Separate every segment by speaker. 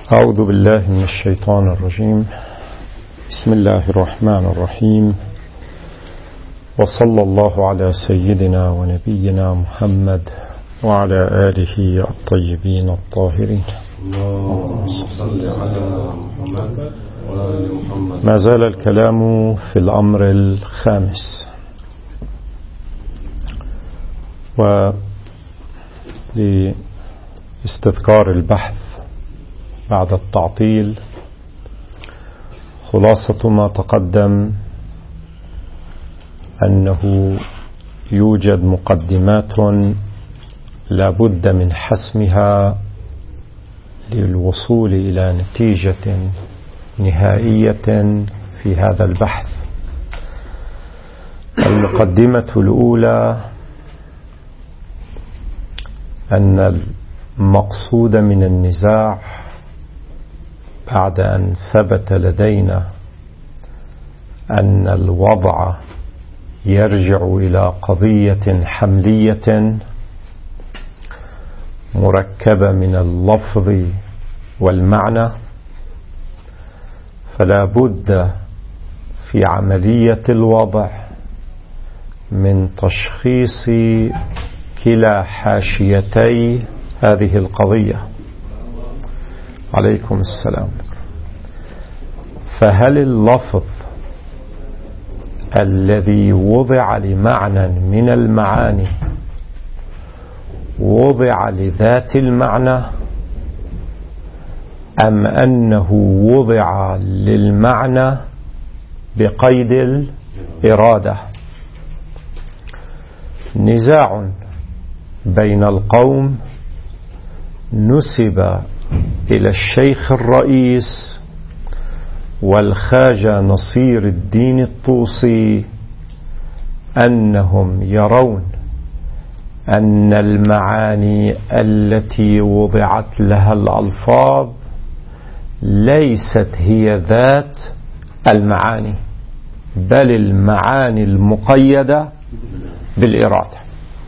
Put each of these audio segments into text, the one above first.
Speaker 1: أعوذ بالله من الشيطان الرجيم. بسم الله الرحمن الرحيم، وصلى الله على سيدنا ونبينا محمد وعلى آله الطيبين الطاهرين. ما زال الكلام في الأمر الخامس، ولاستذكار البحث بعد التعطيل خلاصة ما تقدم أنه يوجد مقدمات لا بد من حسمها للوصول إلى نتيجة نهائية في هذا البحث. المقدمة الأولى أن المقصود من النزاع بعد أن ثبت لدينا أن الوضع يرجع إلى قضية حملية مركبة من اللفظ والمعنى، فلا بد في عملية الوضع من تشخيص كلا حاشيتي هذه القضية. عليكم السلام. فهل اللفظ الذي وضع لمعنى من المعاني وضع لذات المعنى، أم أنه وضع للمعنى بقيد الإرادة؟ نزاع بين القوم نسب إلى الشيخ الرئيس والخواجة نصير الدين الطوسي أنهم يرون أن المعاني التي وضعت لها الألفاظ ليست هي ذات المعاني، بل المعاني المقيدة بالإرادة.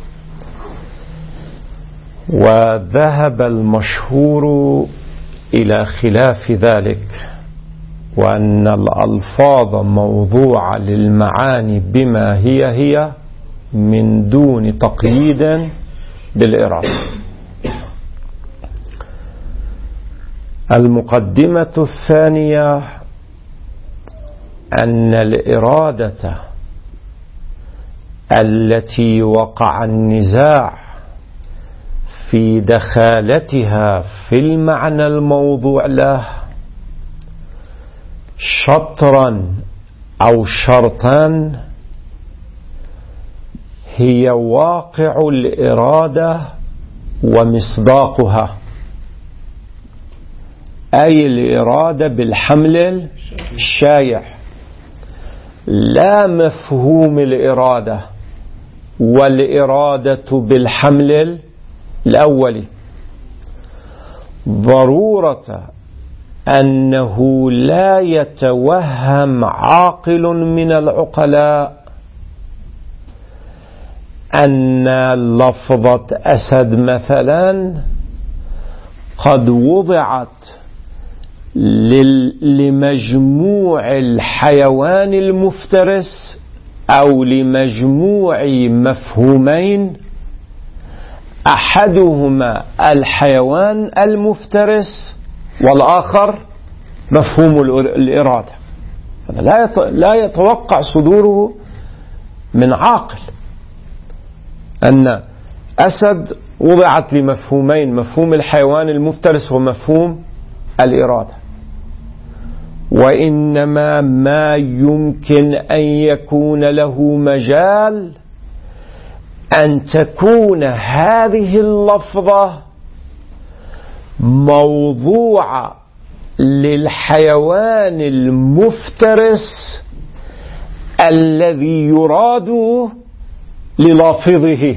Speaker 1: وذهب المشهور إلى خلاف ذلك، وأن الألفاظ موضوعة للمعاني بما هي من دون تقييد بالإرادة. المقدمة الثانية أن الإرادة التي وقع النزاع في دخالتها في المعنى الموضوع له شطرا أو شرطا هي واقع الإرادة ومصداقها، أي الإرادة بالحمل الشايع، لا مفهوم الإرادة والإرادة بالحمل الأولي. ضرورة أنه لا يتوهم عاقل من العقلاء أن لفظة أسد مثلا قد وضعت لمجموع الحيوان المفترس أو لمجموع مفهومين، أحدهما الحيوان المفترس والآخر مفهوم الإرادة. هذا لا يتوقع صدوره من عاقل، أن أسد وضعت لمفهومين، مفهوم الحيوان المفترس ومفهوم الإرادة، وإنما ما يمكن أن يكون له مجال أن تكون هذه اللفظة موضوعة للحيوان المفترس الذي يراد للافظه،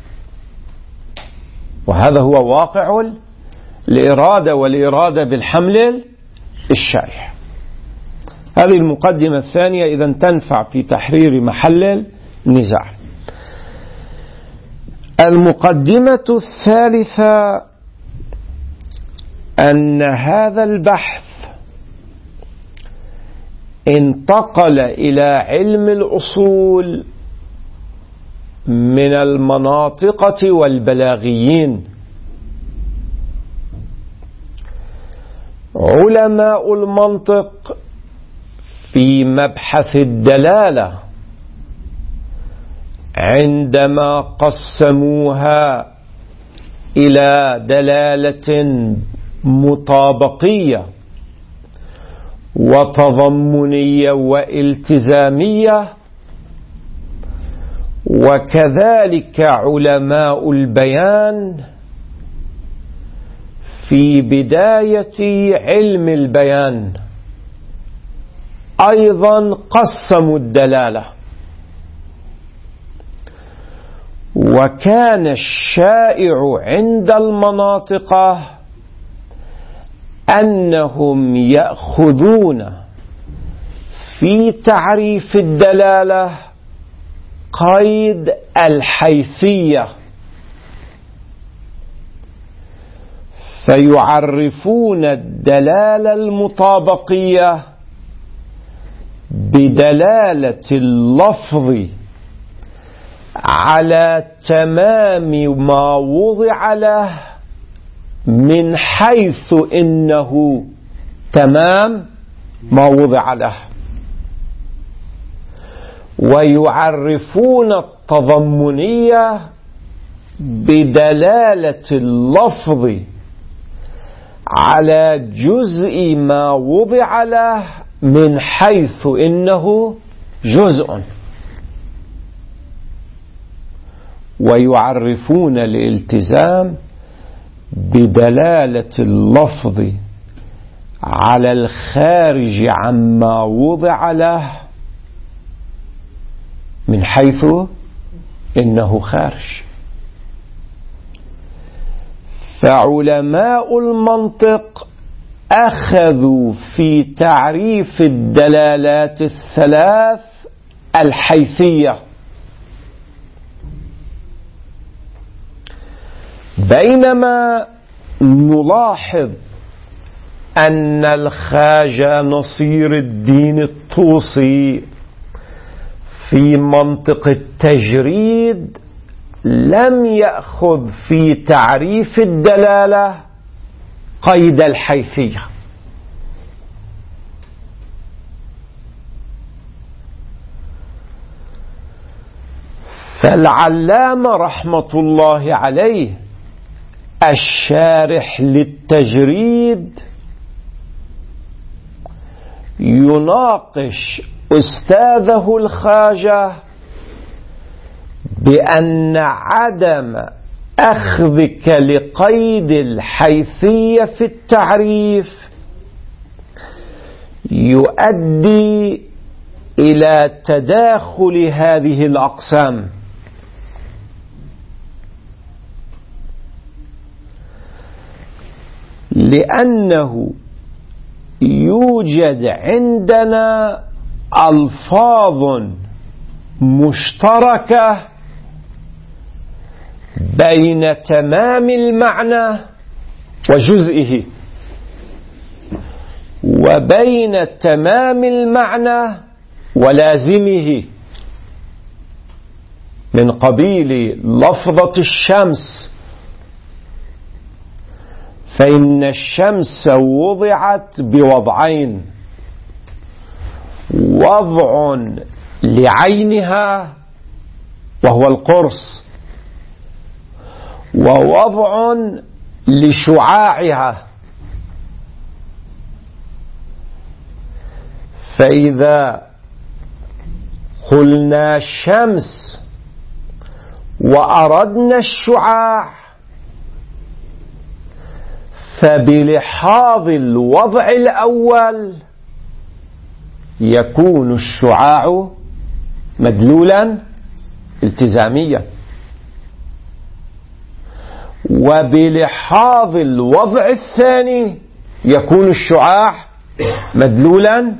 Speaker 1: وهذا هو واقع الإرادة والإرادة بالحمل الشائع. هذه المقدمة الثانية إذن تنفع في تحرير محل النزاع. المقدمة الثالثة أن هذا البحث انتقل إلى علم الأصول من المناطقة والبلاغيين. علماء المنطق في مبحث الدلالة عندما قسموها إلى دلالة مطابقية وتضمنية والتزامية، وكذلك علماء البيان في بداية علم البيان أيضا قسموا الدلالة. وكان الشائع عند المناطقة أنهم يأخذون في تعريف الدلالة قيد الحيثية، فيعرفون الدلالة المطابقية بدلالة اللفظ على تمام ما وضع له من حيث إنه تمام ما وضع له، ويعرفون التضمنية بدلالة اللفظ على جزء ما وضع له من حيث إنه جزء، ويعرفون الالتزام بدلالة اللفظ على الخارج عما وضع له من حيث إنه خارج. فعلماء المنطق أخذوا في تعريف الدلالات الثلاث الحيثية، بينما نلاحظ أن الخواجة نصير الدين الطوسي في منطق التجريد لم يأخذ في تعريف الدلالة قيد الحيثية. فالعلامة رحمة الله عليه الشارح للتجريد يناقش أستاذه الخواجة بأن عدم أخذك لقيد الحيثية في التعريف يؤدي إلى تداخل هذه الأقسام، لأنه يوجد عندنا ألفاظ مشتركة بين تمام المعنى وجزئه، وبين تمام المعنى ولازمه، من قبيل لفظة الشمس، فإن الشمس وضعت بوضعين: وضع لعينها وهو القرص، ووضع لشعاعها. فإذا قلنا الشمس وأردنا الشعاع فبلحاظ الوضع الأول يكون الشعاع مدلولا التزاميا، وبلحاظ الوضع الثاني يكون الشعاع مدلولا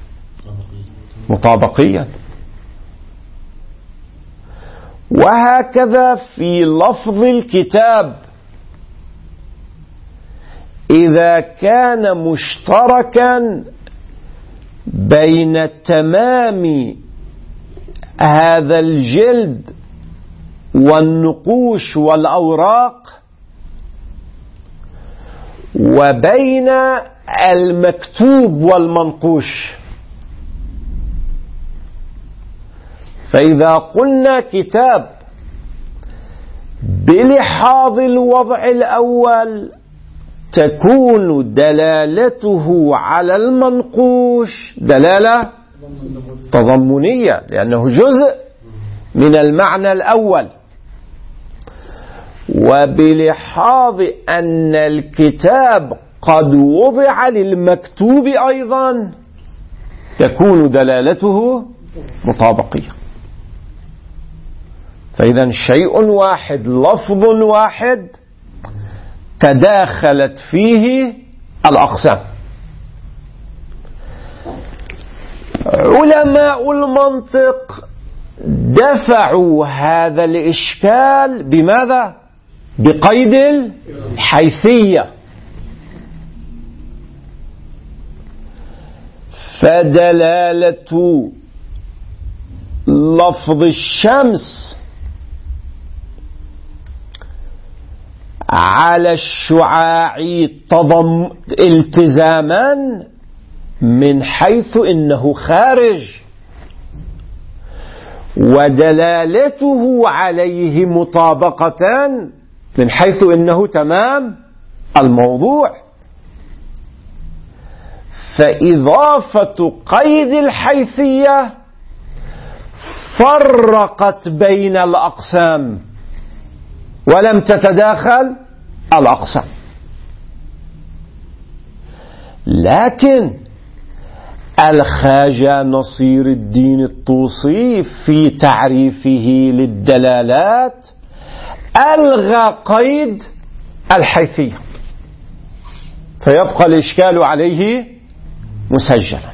Speaker 1: مطابقيا. وهكذا في لفظ الكتاب،
Speaker 2: إذا كان مشتركا بين تمام هذا الجلد والنقوش والأوراق وبين المكتوب والمنقوش. فإذا قلنا كتاب بلحاظ الوضع الأول تكون دلالته على المنقوش دلالة تضمنية، لأنه جزء من المعنى الأول. وبلحاظ أن الكتاب قد وضع للمكتوب أيضا تكون دلالته مطابقية. فإذا شيء واحد لفظ واحد تداخلت فيه الأقسام. علماء المنطق دفعوا هذا الإشكال بماذا؟ بقيد الحيثية. فدلالة لفظ الشمس على الشعاع التزاما من حيث إنه خارج، ودلالته عليه مطابقة من حيث إنه تمام الموضوع. فإضافة قيد الحيثية فرقت بين الأقسام ولم تتداخل الأقسام. لكن الخواجة نصير الدين الطوسي في تعريفه للدلالات ألغى قيد الحيثية، فيبقى الإشكال عليه مسجلا.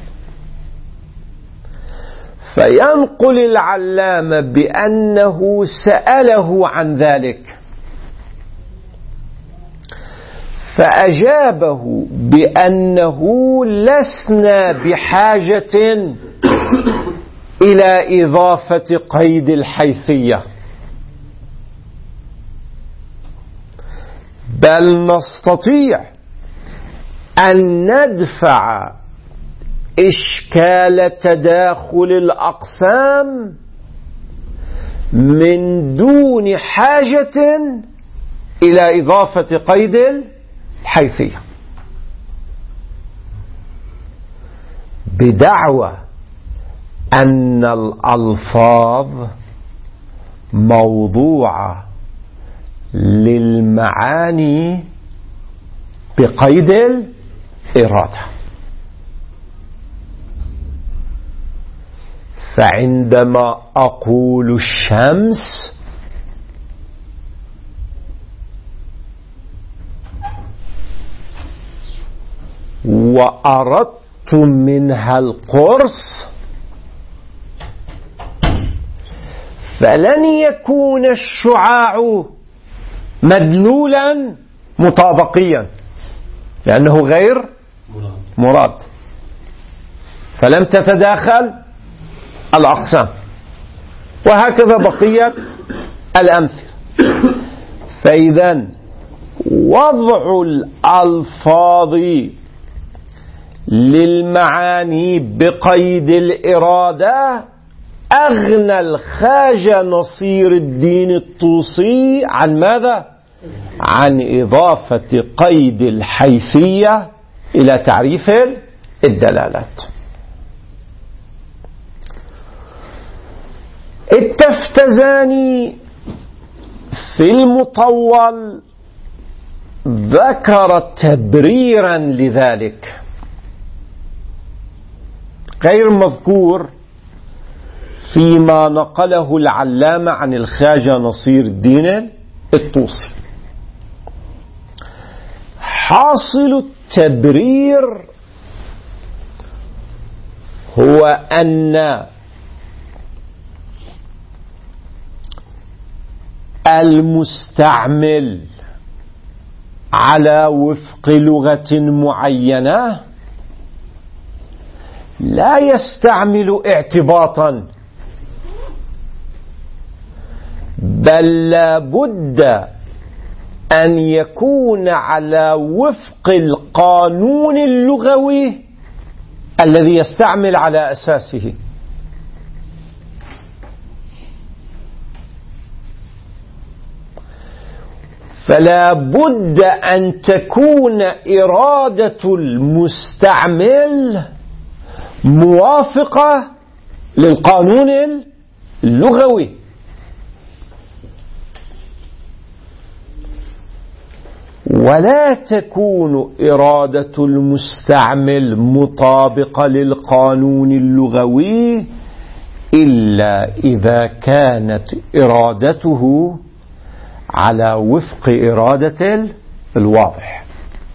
Speaker 2: فينقل العلامة بأنه سأله عن ذلك فأجابه بأنه لسنا بحاجة إلى إضافة قيد الحيثية، بل نستطيع أن ندفع إشكال تداخل الأقسام من دون حاجة إلى إضافة قيد الحيثية، بدعوى أن الألفاظ موضوعة للمعاني بقيد الإرادة. فعندما أقول الشمس وأردت منها القرص فلن يكون الشعاع مدلولا مطابقيا لأنه غير مراد، فلم تتداخل الأقسام. وهكذا بقية الأمثلة. فإذا وضع الألفاظ للمعاني بقيد الإرادة أغنى الخواجة نصير الدين الطوسي عن ماذا؟ عن إضافة قيد الحيثية إلى تعريف الدلالات. التفتزاني في المطول ذكر تبريرا لذلك غير مذكور فيما نقله العلامة عن الخواجة نصير الدين الطوسي. حاصل التبرير هو أن المستعمل على وفق لغة معينة لا يستعمل اعتباطا، بل لا بد أن يكون على وفق القانون اللغوي الذي يستعمل على أساسه. فلا بد أن تكون إرادة المستعمل موافقة للقانون اللغوي. ولا تكون إرادة المستعمل مطابقة للقانون اللغوي إلا إذا كانت إرادته على وفق إرادة الواضح،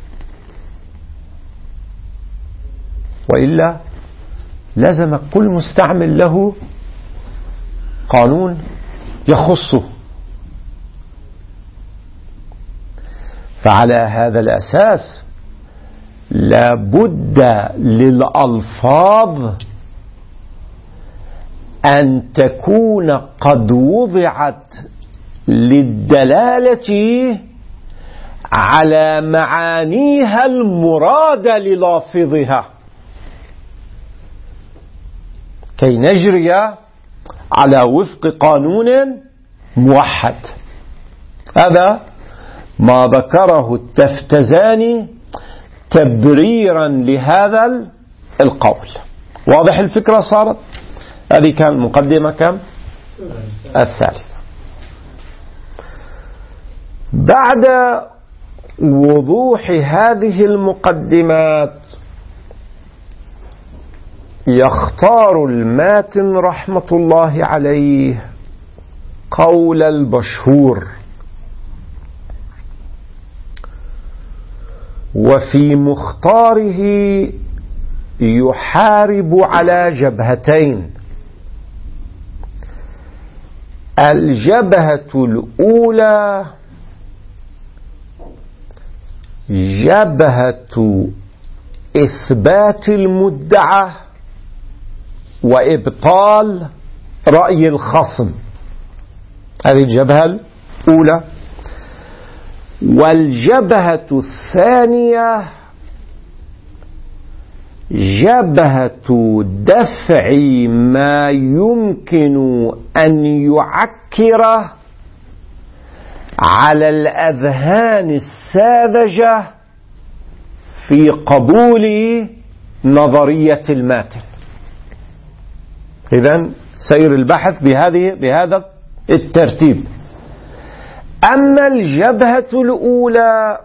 Speaker 2: وإلا لازم كل مستعمل له قانون يخصه. فعلى هذا الأساس لا بد للألفاظ أن تكون قد وضعت للدلالة على معانيها المرادة للافظها كي نجري على وفق قانون موحد. هذا ما ذكره التفتزاني تبريرا لهذا القول. واضح الفكرة صارت؟ هذه كان المقدمة كم؟ الثالثة. بعد وضوح هذه المقدمات يختار الماتن رحمة الله عليه قول البشهور: وفي مختاره يحارب على جبهتين. الجبهة الأولى جبهة إثبات المدعى وإبطال رأي الخصم، هذه الجبهة الأولى. والجبهة الثانية جبهة دفع ما يمكن أن يعكر على الأذهان الساذجة في قبول نظرية الماتن. إذن سير البحث بهذا الترتيب. أما الجبهة الأولى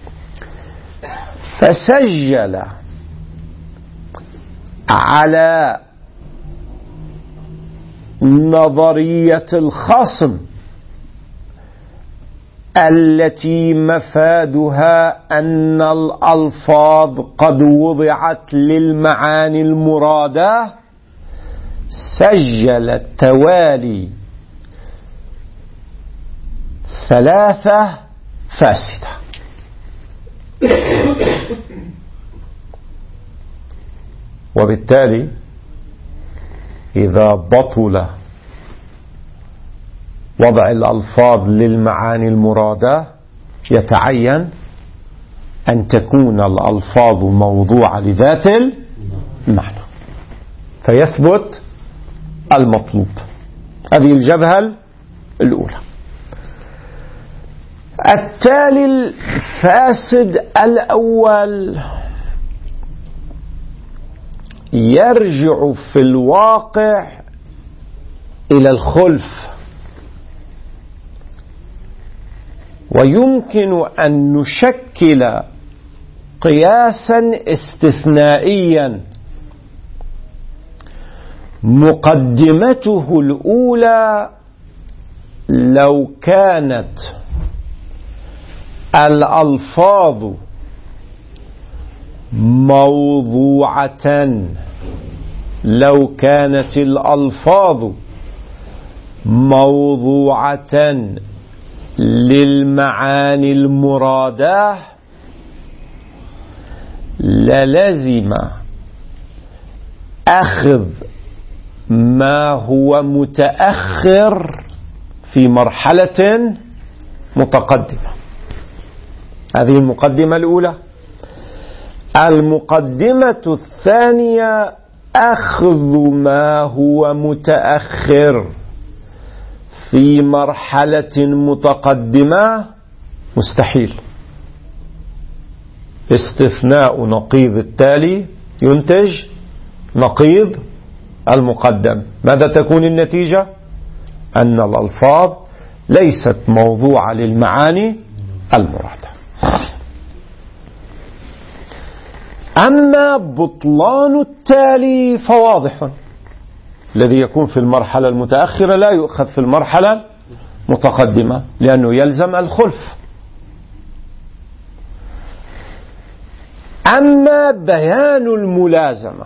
Speaker 2: فسجل على نظرية الخصم التي مفادها أن الألفاظ قد وضعت للمعاني المرادة، سجل التوالي 3 فاسدة. وبالتالي إذا بطل وضع الألفاظ للمعاني المرادة يتعين أن تكون الألفاظ موضوعة لذات المعنى فيثبت المطلوب. هذه الجبهة الأولى. التالي الفاسد الأول يرجع في الواقع إلى الخلف، ويمكن أن نشكل قياسا استثنائيا مقدمته الأولى لو كانت الألفاظ موضوعة، لو كانت الألفاظ موضوعة للمعاني المرادة للزم أخذ ما هو متأخر في مرحلة متقدمة. هذه المقدمة الأولى. المقدمة الثانية: أخذ ما هو متأخر في مرحلة متقدمة مستحيل. استثناء نقيض التالي ينتج نقيض المقدم. ماذا تكون النتيجة؟ أن الألفاظ ليست موضوعة للمعاني المرادة. أما بطلان التالي فواضح، الذي يكون في المرحلة المتأخرة لا يؤخذ في المرحلة المتقدمة لأنه يلزم الخلف. أما بيان الملازمة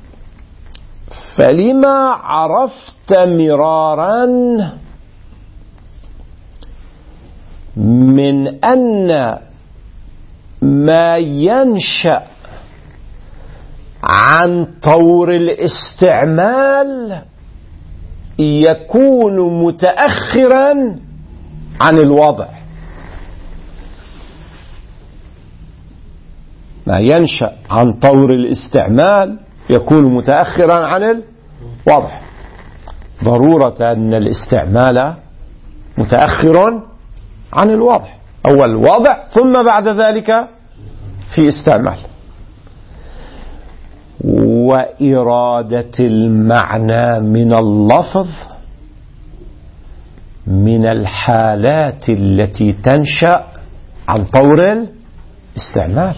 Speaker 2: فلما عرفت مرارا من أن ما ينشأ عن طور الاستعمال يكون متأخرا عن الوضع. ما ينشأ عن طور الاستعمال يكون متأخرا عن الوضع، ضرورة أن الاستعمال متأخر عن الوضع. أول وضع ثم بعد ذلك في استعمال. وإرادة المعنى من اللفظ من الحالات التي تنشأ عن طور الاستعمال.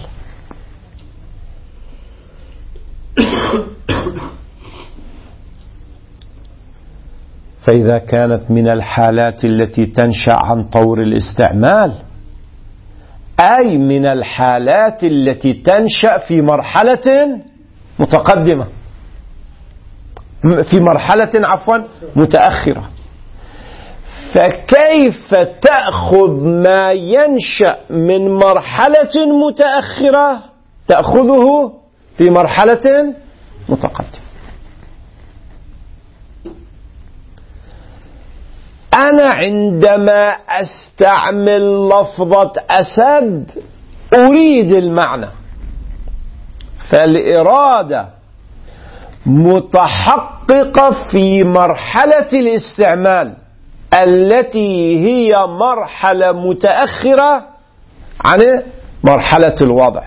Speaker 2: فإذا كانت من الحالات التي تنشأ عن طور الاستعمال أي من الحالات التي تنشأ في مرحلة متقدمة، في مرحلة متأخرة، فكيف تأخذ ما ينشأ من مرحلة متأخرة تأخذه في مرحلة متقدمة؟ أنا عندما أستعمل لفظة أسد أريد المعنى، فالإرادة متحققة في مرحلة الاستعمال التي هي مرحلة متأخرة عن مرحلة الوضع.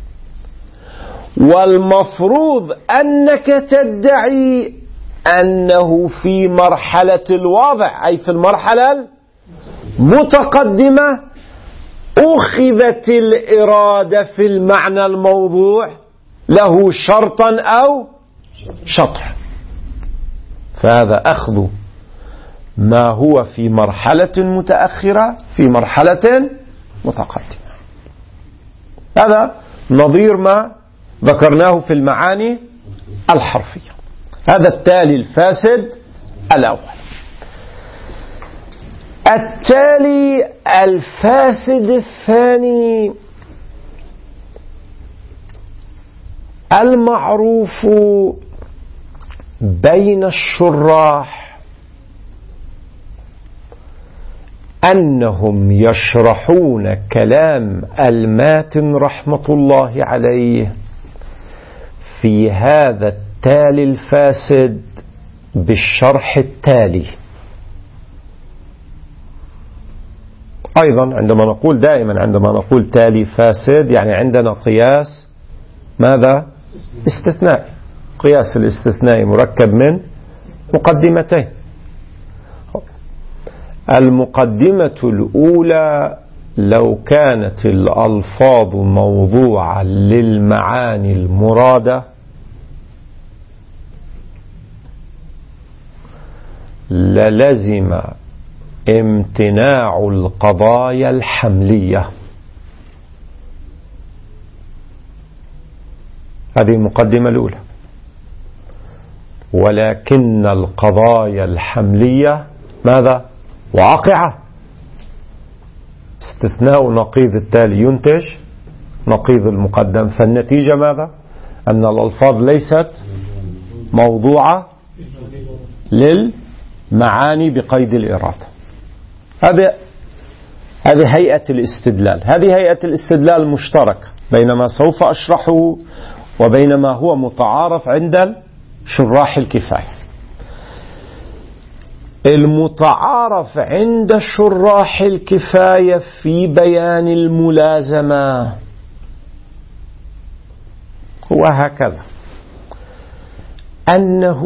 Speaker 2: والمفروض أنك تدعي أنه في مرحلة الوضع أي في المرحلة المتقدمة أخذت الإرادة في المعنى الموضوع له شرطا أو شطر. فهذا أخذ ما هو في مرحلة متأخرة في مرحلة متقدمة. هذا نظير ما ذكرناه في المعاني الحرفية. هذا التالي الفاسد الأول. التالي الفاسد الثاني المعروف بين الشراح أنهم يشرحون كلام الماتن رحمة الله عليه في هذا التالي الفاسد بالشرح التالي. أيضا عندما نقول دائما عندما نقول تالي فاسد يعني عندنا قياس ماذا؟ استثنائي. قياس الاستثنائي مركب من مقدمتين. المقدمة الأولى لو كانت الألفاظ موضوعة للمعاني المرادة للزم امتناع القضايا الحملية. هذه المقدمة الأولى. ولكن القضايا الحملية ماذا؟ واقعة الاستثناء نقيض التالي ينتج نقيض المقدم، فالنتيجة ماذا؟ أن الألفاظ ليست موضوعة للمعاني بقيد الإرادة. هذه هيئة الاستدلال. هذه هيئة الاستدلال المشتركة بين ما سوف أشرحه وبين ما هو متعارف عند شراح الكفاية. المتعارف عند شراح الكفاية في بيان الملازمة هو هكذا: أنه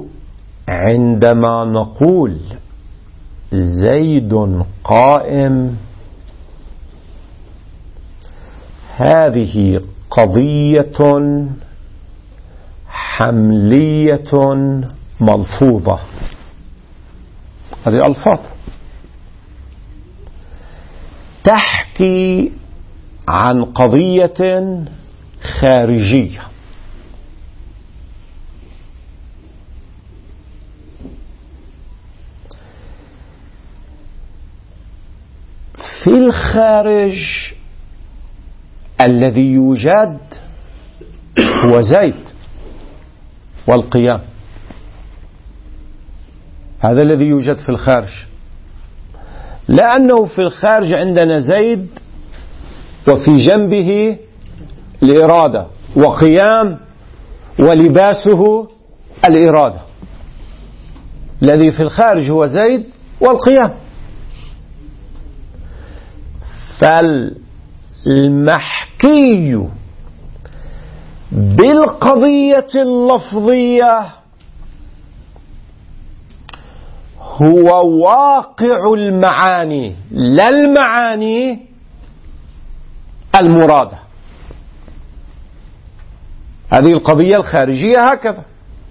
Speaker 2: عندما نقول زيد قائم، هذه قضية حملية ملفوظة. هذه ألفاظ تحكي عن قضية خارجية. في الخارج الذي يوجد هو زيد والقيام، هذا الذي يوجد في الخارج، لأنه في الخارج عندنا زيد وفي جنبه الإرادة وقيام ولباسه الإرادة. الذي في الخارج هو زيد والقيام. فالمحكي بالقضية اللفظية هو واقع المعاني، لا المعاني المرادة. هذه القضية الخارجية هكذا.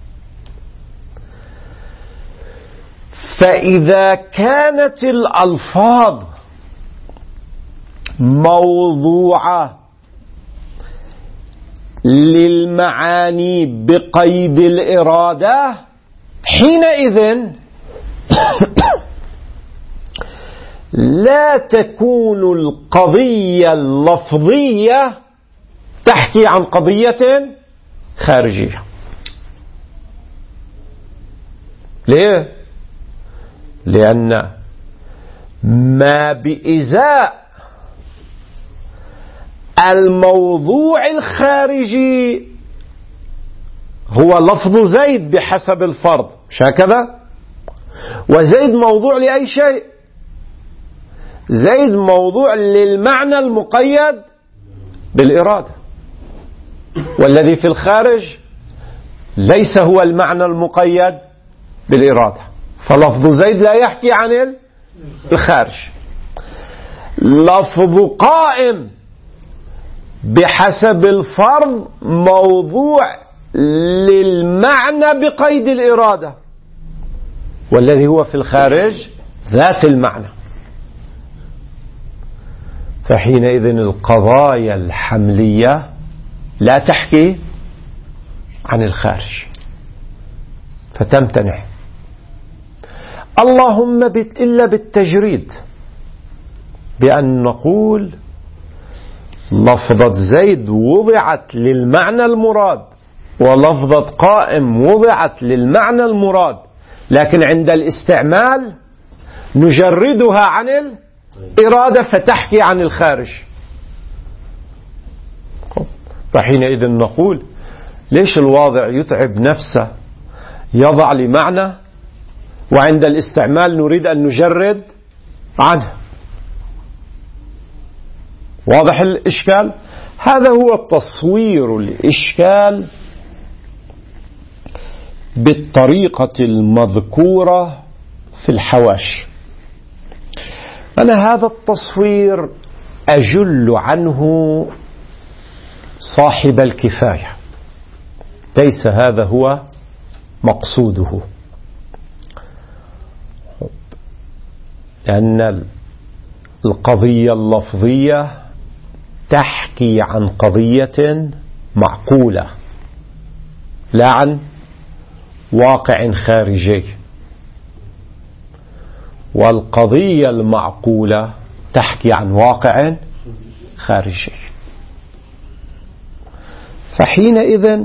Speaker 2: فإذا كانت الألفاظ موضوعة للمعاني بقيد الإرادة، حينئذ لا تكون القضية اللفظية تحكي عن قضية خارجية. ليه؟ لأن ما بإزاء الموضوع الخارجي هو لفظ زيد بحسب الفرض، مش هكذا؟ وزيد موضوع لأي شيء، زيد موضوع للمعنى المقيد بالإرادة، والذي في الخارج ليس هو المعنى المقيد بالإرادة، فلفظ زيد لا يحكي عن الخارج. لفظ قائم بحسب الفرض موضوع للمعنى بقيد الإرادة، والذي هو في الخارج ذات المعنى. فحينئذ القضايا الحملية لا تحكي عن الخارج فتمتنع، اللهم إلا بالتجريد، بأن نقول لفظة زيد وضعت للمعنى المراد ولفظة قائم وضعت للمعنى المراد، لكن عند الاستعمال نجردها عن الإرادة فتحكي عن الخارج. فحينئذ نقول ليش الواضع يتعب نفسه يضع لمعنى وعند الاستعمال نريد أن نجرد عنه؟ واضح الإشكال؟ هذا هو تصوير الإشكال بالطريقة المذكورة في الحواشي. أنا هذا التصوير أجل عنه صاحب الكفاية، ليس هذا هو مقصوده، لأن القضية اللفظية تحكي عن قضية معقولة لا عن واقع خارجي، والقضية المعقولة تحكي عن واقع خارجي. فحينئذ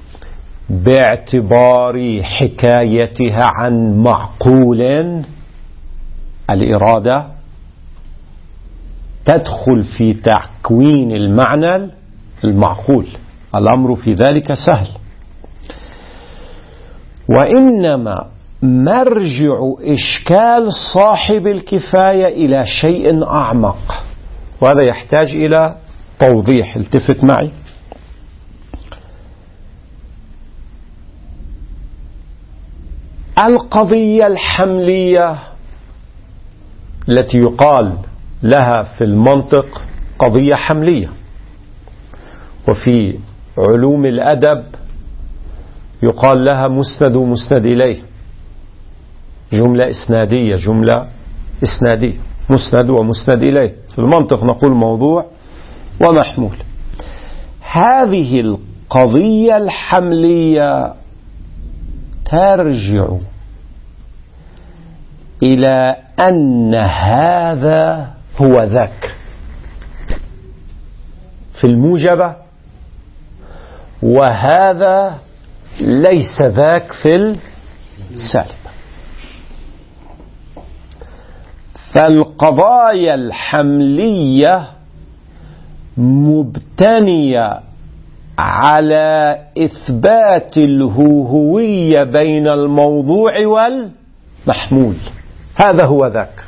Speaker 2: باعتبار حكايتها عن معقول الإرادة تدخل في تكوين المعنى المعقول، الأمر في ذلك سهل. وإنما مرجع إشكال صاحب الكفاية إلى شيء أعمق، وهذا يحتاج إلى توضيح. التفت معي. القضية الحملية التي يقال لها في المنطق قضية حملية، وفي علوم الأدب يقال لها مسند ومسند إليه، جملة إسنادية، جملة إسنادية، مسند ومسند إليه. في المنطق نقول موضوع ومحمول. هذه القضية الحملية ترجع إلى أن هذا هو ذاك في الموجبة، وهذا ليس ذاك في السالبة. فالقضايا الحملية مبتنية على إثبات الهوية بين الموضوع والمحمول، هذا هو ذاك.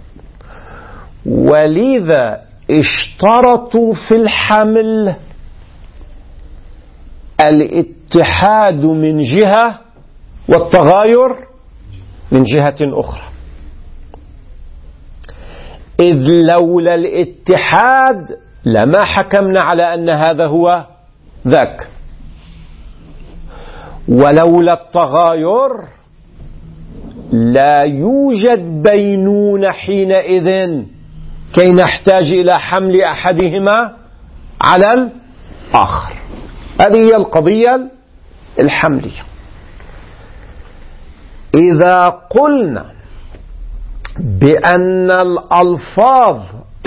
Speaker 2: ولذا اشترطوا في الحمل الاتحاد من جهة والتغاير من جهة أخرى، إذ لولا الاتحاد لما حكمنا على أن هذا هو ذاك، ولولا التغاير لا يوجد بينونة حينئذ كي نحتاج إلى حمل أحدهما على الآخر. هذه هي القضية الحملية. إذا قلنا بأن الألفاظ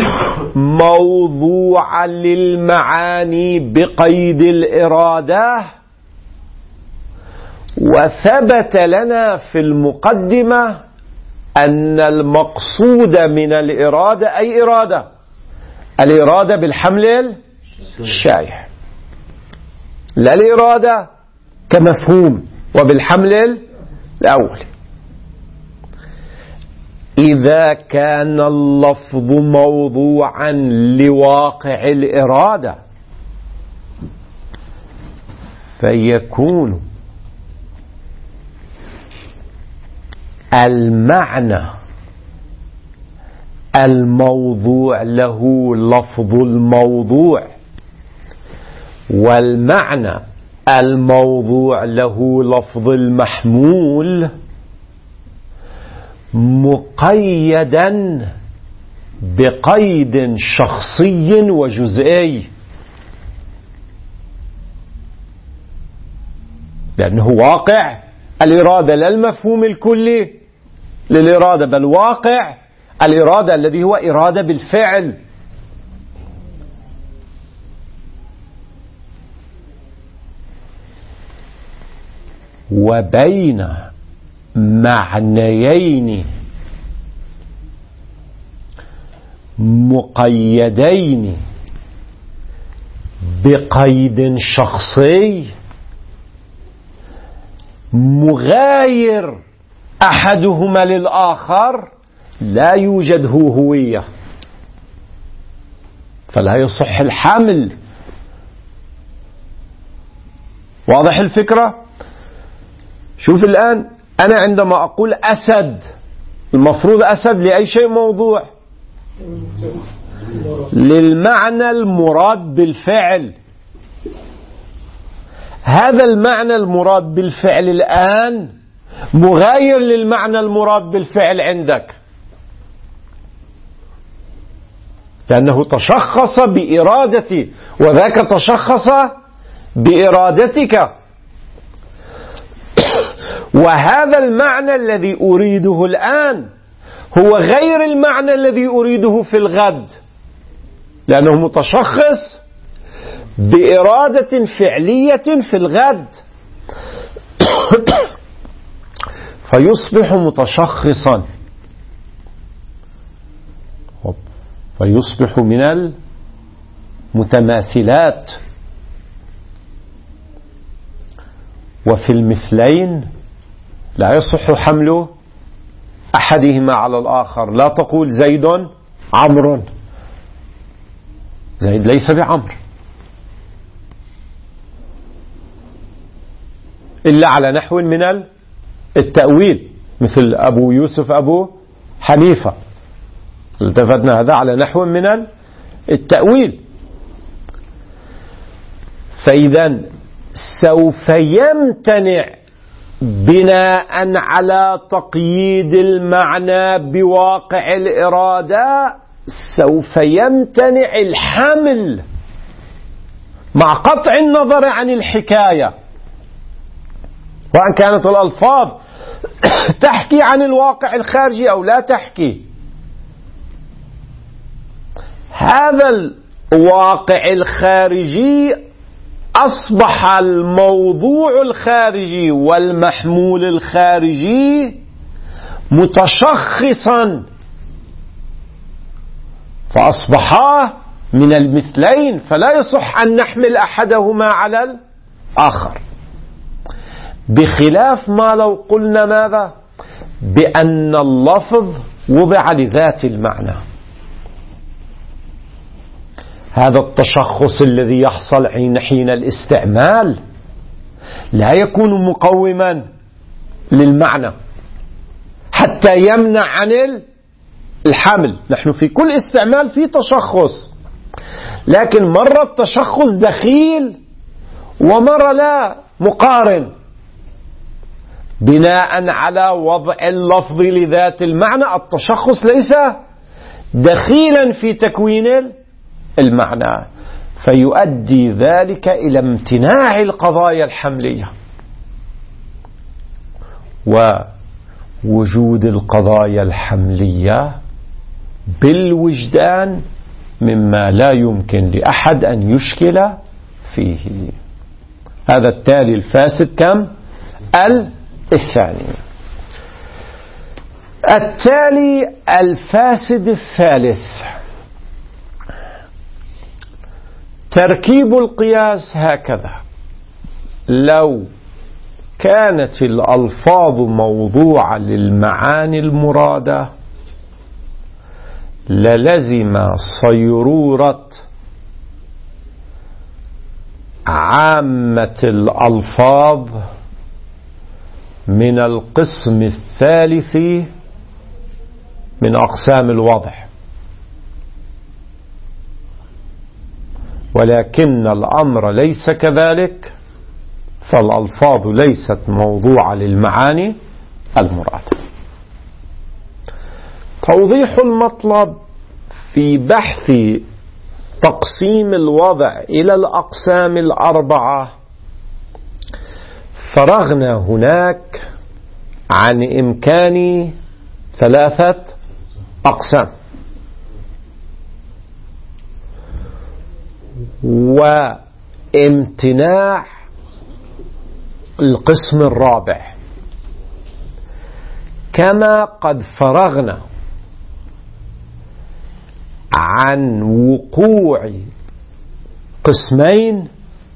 Speaker 2: موضوعة للمعاني بقيد الإرادة، وثبت لنا في المقدمة أن المقصود من الإرادة أي إرادة، الإرادة بالحمل الشائع، لا الإرادة كمفهوم وبالحمل الأول. إذا كان اللفظ موضوعا لواقع الإرادة فيكون المعنى الموضوع له لفظ الموضوع، والمعنى الموضوع له لفظ المحمول، مقيدا بقيد شخصي وجزئي، لأنه واقع الإرادة لا المفهوم الكلي للإرادة، بل واقع الإرادة الذي هو إرادة بالفعل. وبين معنيين مقيدين بقيد شخصي مغاير أحدهما للآخر لا يوجد هوية، فلا يصح الحمل. واضح الفكرة؟ شوف الآن، أنا عندما أقول أسد، المفروض أسد لأي شيء موضوع، للمعنى المراد بالفعل. هذا المعنى المراد بالفعل الآن مغاير للمعنى المراد بالفعل عندك، لأنه تشخص بإرادتي وذاك تشخص بإرادتك. وهذا المعنى الذي أريده الآن هو غير المعنى الذي أريده في الغد، لأنه متشخص بإرادة فعلية في الغد فيصبح متشخصا، فيصبح من المتماثلات. وفي المثلين لا يصح حمل أحدهما على الآخر. لا تقول زيد عمرو، زيد ليس بعمر، إلا على نحو من التأويل، مثل أبو يوسف أبو حنيفة، التفتنا هذا على نحو من التأويل. فإذا سوف يمتنع بناء على تقييد المعنى بواقع الإرادة، سوف يمتنع الحمل مع قطع النظر عن الحكاية، وأن كانت الألفاظ تحكي عن الواقع الخارجي أو لا تحكي. هذا الواقع الخارجي أصبح الموضوع الخارجي والمحمول الخارجي متشخصا، فأصبحا من المثلين، فلا يصح أن نحمل أحدهما على الآخر. بخلاف ما لو قلنا ماذا؟ بأن اللفظ وضع لذات المعنى. هذا التشخص الذي يحصل حين الاستعمال لا يكون مقوما للمعنى حتى يمنع عن الحمل. نحن في كل استعمال في تشخص، لكن مرة التشخص دخيل ومرة لا، مقارن بناء على وضع اللفظ لذات المعنى. التشخص ليس دخيلا في تكوين المعنى، فيؤدي ذلك إلى امتناع القضايا الحملية، ووجود القضايا الحملية بالوجدان مما لا يمكن لأحد أن يشكل فيه. هذا التالي الفاسد كم؟ الثاني. التالي الفاسد الثالث، تركيب القياس هكذا: لو كانت الألفاظ موضوعة للمعاني المرادة للزم صيرورة عامة الألفاظ من القسم الثالث من أقسام الوضع، ولكن الأمر ليس كذلك، فالألفاظ ليست موضوعة للمعاني المرادة. توضيح المطلب: في بحث تقسيم الوضع إلى الأقسام الأربعة فرغنا هناك عن إمكان 3 أقسام، وامتناع القسم الرابع، كما قد فرغنا عن وقوع قسمين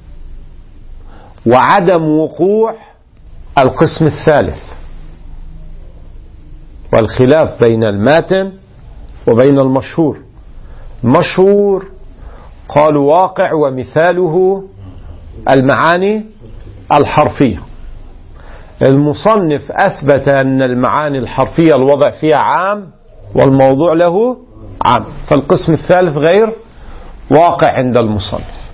Speaker 2: وعدم وقوع القسم الثالث، والخلاف بين الماتن وبين المشهور. المشهور قالوا واقع ومثاله المعاني الحرفية. المصنف أثبت أن المعاني الحرفية الوضع فيها عام والموضوع له عام، فالقسم الثالث غير واقع عند المصنف.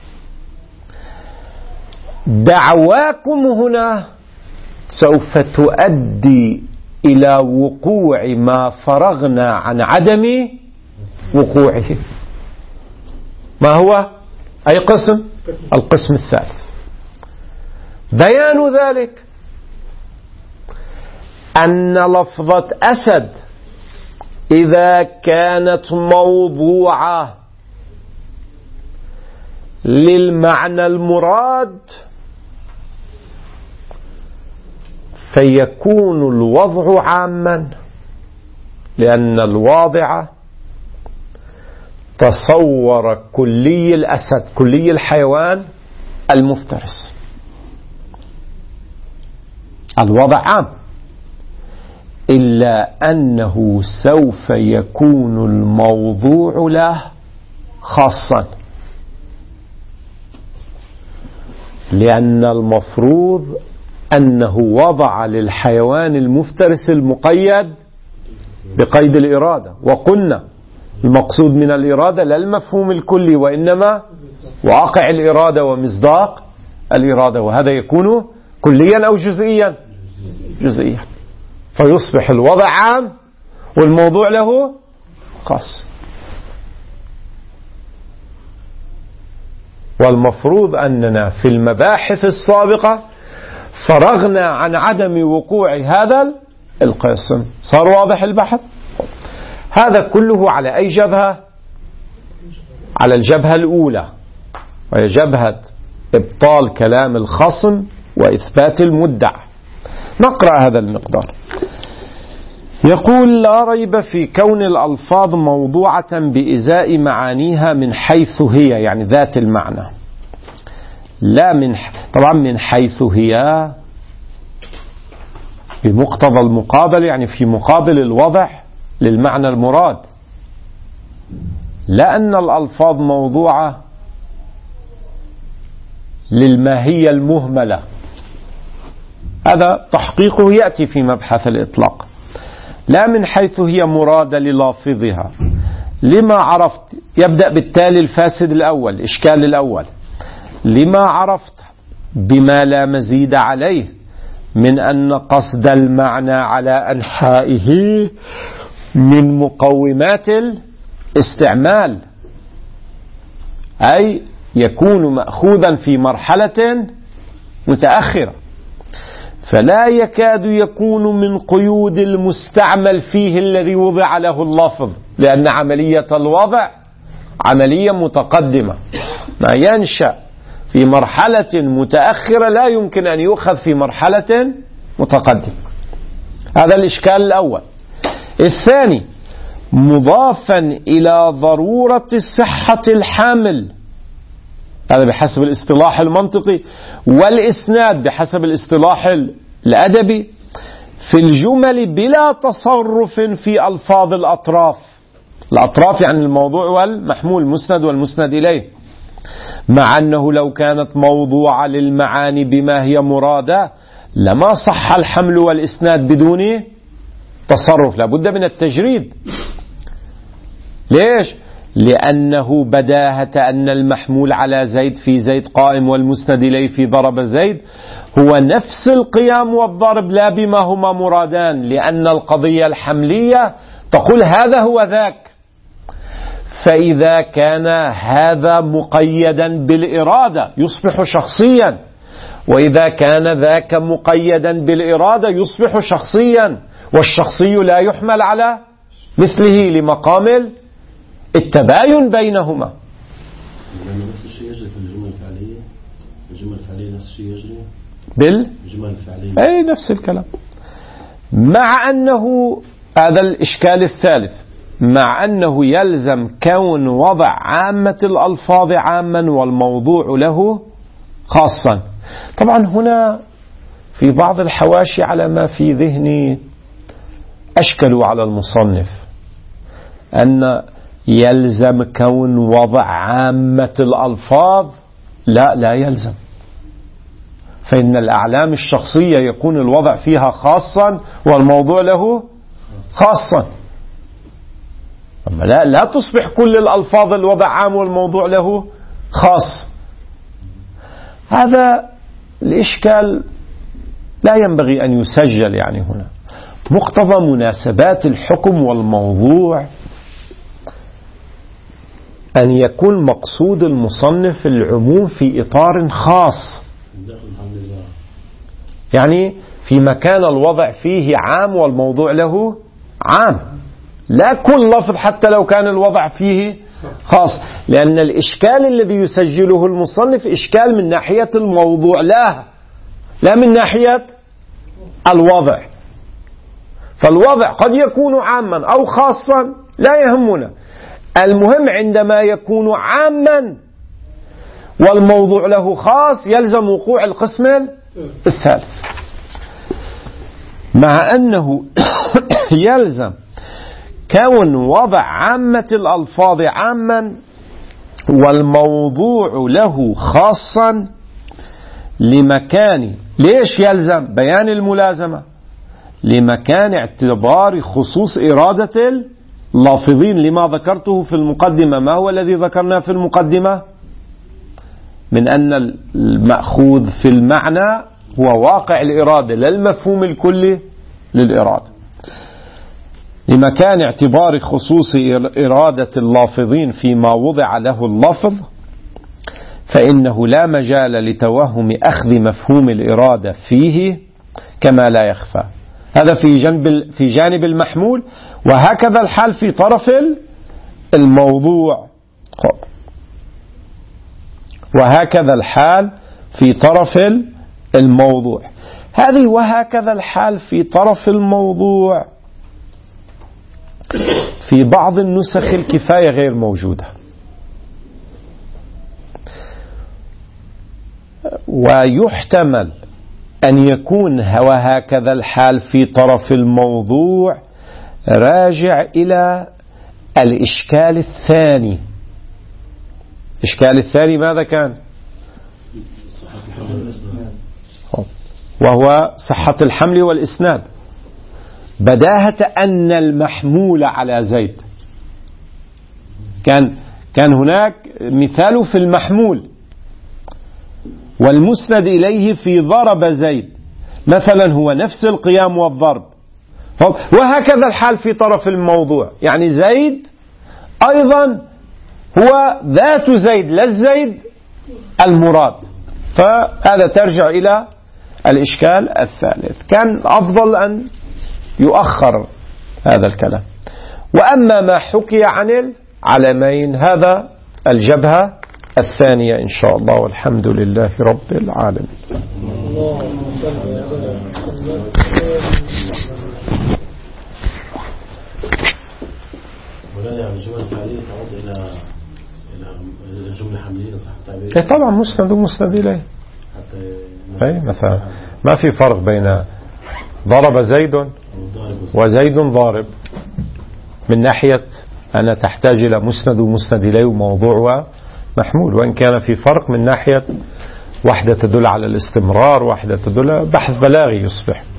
Speaker 2: دعواكم هنا سوف تؤدي إلى وقوع ما فرغنا عن عدم وقوعه. ما هو؟ أي قسم؟ القسم الثالث. بيان ذلك أن لفظة أسد إذا كانت موضوعة للمعنى المراد فيكون الوضع عاما، لأن الواضع تصور كلي الأسد، كلي الحيوان المفترس. الوضع عام، إلا أنه سوف يكون الموضوع له خاصا، لأن المفروض أنه وضع للحيوان المفترس المقيد بقيد الإرادة، وقلنا المقصود من الإرادة لا المفهوم الكلي، وإنما واقع الإرادة ومصداق الإرادة، وهذا يكون كليا أو جزئيا؟ جزئيا. فيصبح الوضع عام والموضوع له خاص. والمفروض أننا في المباحث السابقة فرغنا عن عدم وقوع هذا القسم. صار واضح البحث؟ هذا كله على أي جبهة؟ على الجبهة الأولى، وهي جبهة إبطال كلام الخصم وإثبات المدعى. نقرأ هذا المقدار. يقول: لا ريب في كون الألفاظ موضوعة بإزاء معانيها من حيث هي، يعني ذات المعنى، لا طبعا من حيث هي بمقتضى المقابل، يعني في مقابل الوضع للمعنى المراد، لأن الألفاظ موضوعة للماهية المهملة. هذا تحقيقه يأتي في مبحث الإطلاق. لا من حيث هي مرادة للافظها، لما عرفت. يبدأ بالتالي الفاسد الأول، الإشكال الأول: لما عرفت بما لا مزيد عليه من أن قصد المعنى على أنحائه من مقومات الاستعمال، أي يكون مأخوذا في مرحلة متأخرة، فلا يكاد يكون من قيود المستعمل فيه الذي وضع له اللفظ، لأن عملية الوضع عملية متقدمة، ما ينشأ في مرحلة متأخرة لا يمكن أن يؤخذ في مرحلة متقدمة. هذا الإشكال الأول. الثاني: مضافا إلى ضرورة صحة الحامل، هذا بحسب الاصطلاح المنطقي، والإسناد بحسب الاصطلاح الأدبي، في الجمل بلا تصرف في ألفاظ الأطراف. الأطراف يعني الموضوع والمحمول، المسند والمسند إليه، مع أنه لو كانت موضوعة للمعاني بما هي مرادة لما صح الحمل والإسناد بدون تصرف، لابد من التجريد. ليش؟ لأنه بداهة أن المحمول على زيد في زيد قائم، والمسند إليه في ضرب زيد هو نفس القيام والضرب، لا بما هما مرادان، لأن القضية الحملية تقول هذا هو ذاك. فإذا كان هذا مقيدا بالإرادة يصبح شخصيا، وإذا كان ذاك مقيدا بالإرادة يصبح شخصيا، والشخصي لا يحمل على مثله لمقام التباين بينهما.
Speaker 3: نفس الشيء يجري في الجمل الفعلية، الجمل الفعلية نفس الشيء يجري بالجمل الفعلية،
Speaker 2: أي نفس الكلام. مع أنه هذا الإشكال الثالث، مع أنه يلزم كون وضع عامة الألفاظ عاما والموضوع له خاصا. طبعا هنا في بعض الحواشي على ما في ذهني أشكلوا على المصنف أن يلزم كون وضع عامة الألفاظ، لا يلزم، فإن الأعلام الشخصية يكون الوضع فيها خاصا والموضوع له خاصا. أما لا تصبح كل الألفاظ الوضع عام والموضوع له خاص. هذا الإشكال لا ينبغي أن يسجل. يعني هنا مقتضى مناسبات الحكم والموضوع أن يكون مقصود المصنف العموم في إطار خاص، يعني في مكان الوضع فيه عام والموضوع له عام، لا كل لفظ حتى لو كان الوضع فيه خاص، لأن الإشكال الذي يسجله المصنف إشكال من ناحية الموضوع لا من ناحية الوضع. فالوضع قد يكون عاما أو خاصا لا يهمنا، المهم عندما يكون عاما والموضوع له خاص يلزم وقوع القسم الثالث، مع أنه يلزم كون وضع عامة الألفاظ عاما والموضوع له خاصا لمكان. ليش يلزم بيان الملازمة؟ لمكان اعتبار خصوص إرادة اللافظين، لما ذكرته في المقدمة. ما هو الذي ذكرناه في المقدمة؟ من أن المأخوذ في المعنى هو واقع الإرادة لا المفهوم الكلي للإرادة. لمكان اعتبار خصوص إرادة اللافظين فيما وضع له اللفظ، فإنه لا مجال لتوهم أخذ مفهوم الإرادة فيه كما لا يخفى. هذا في جانب المحمول، وهكذا الحال في طرف الموضوع. وهكذا الحال في طرف الموضوع. هذه وهكذا الحال في طرف الموضوع في بعض النسخ الكفاية غير موجودة، ويحتمل أن يكون وهكذا الحال في طرف الموضوع راجع إلى الإشكال الثاني. الإشكال الثاني ماذا كان؟ وهو صحة الحمل والإسناد، بداهة أن المحمول على زيد. كان هناك مثال في المحمول والمسند إليه في ضرب زيد مثلا هو نفس القيام والضرب، وهكذا الحال في طرف الموضوع، يعني زيد أيضا هو ذات زيد لا الزيد المراد. فهذا ترجع إلى الإشكال الثالث. كان أفضل أن يؤخر هذا الكلام. وأما ما حكي عن العلمين هذا الجبهة الثانية إن شاء الله، والحمد لله رب العالمين.
Speaker 3: يعني الجمل الفعلية تعود إلى الجملة حملية صح التعبير؟
Speaker 2: طبعا مسند ومسند إليه. أي مثلا ما في فرق بين ضرب زيد وزيد ضارب من ناحية أن تحتاج إلى مسند ومسند إليه وموضوع ومحمول، وإن كان في فرق من ناحية واحدة تدل على الاستمرار واحدة تدل بحث بلاغي يصبح.